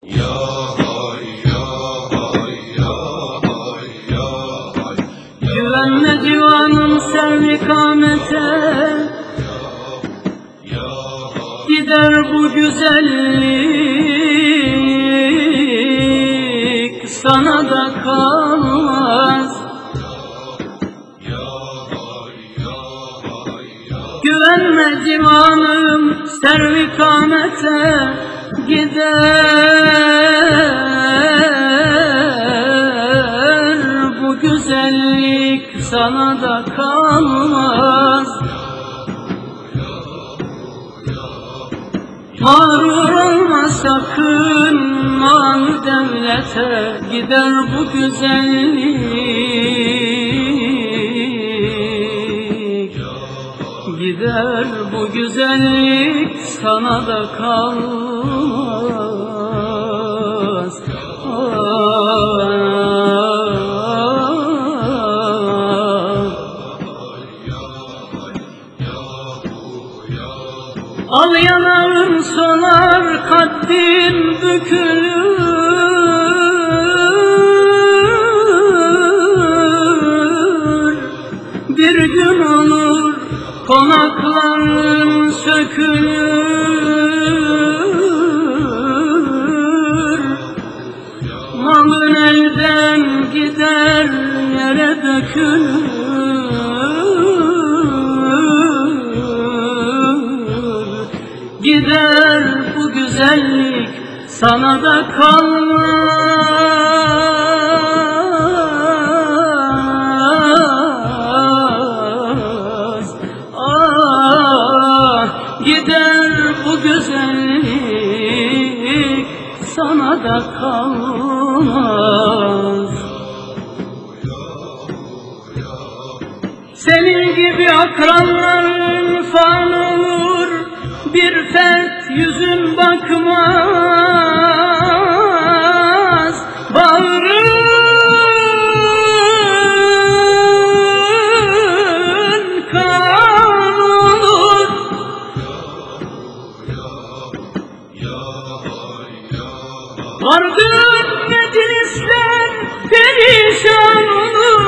Ya hay ya hay ya hay ya hay. Güvenme divanım servikamete, gider bu güzellik, sana da kalmaz. Güvenme divanım servikamete, gider bu güzellik, sana da kalmaz. Mağrur olma sakın mal devlete, gider bu güzellik, gider bu güzellik, sana da kalmaz. Al yanağın solar, kaddin bükülür. Bir gün olur konakların sökülür. Malın elden gider, yere dökülür. Gider bu güzellik, sana da kalmaz. Ah, gider bu güzellik, sana da kalmaz. Senin gibi akranların fan olur, bir fert yüzün bakmaz. Bağrın kan olur. Vardığın meclisler perişan olur.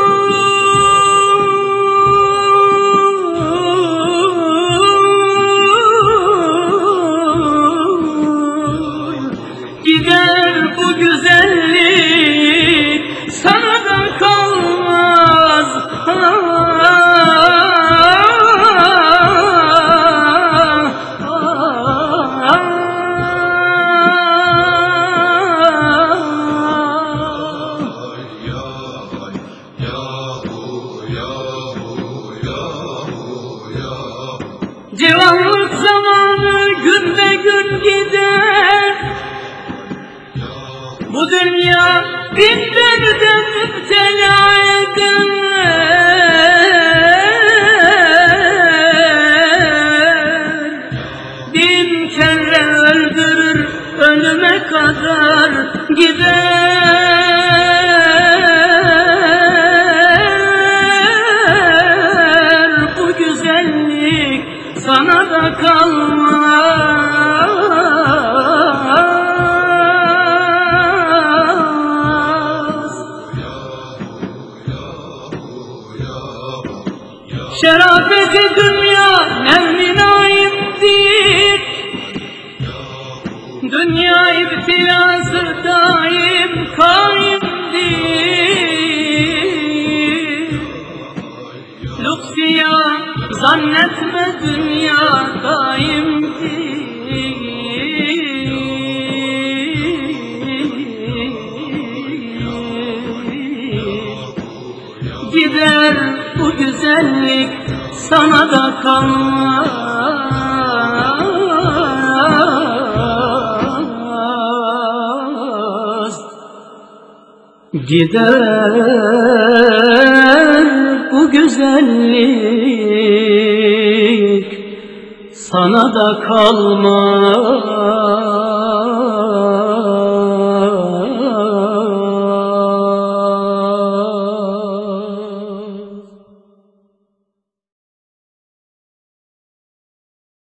Gider bu güzellik, sana da kalmaz. Civanlık zamanı gün be gün gider. Bu dünya bin derde müptela eder. Bin kere öldürür, ölüme kadar gider. Bu güzellik, sana da kalmaz. Şerafeti dünya nevmi naimdir. Dünya ibtilası daim kaimdir. Lütfiya zannetme, dünya daimdir. Gider bu güzellik, sana da kalmaz. Gider bu güzellik, sana da kalmaz.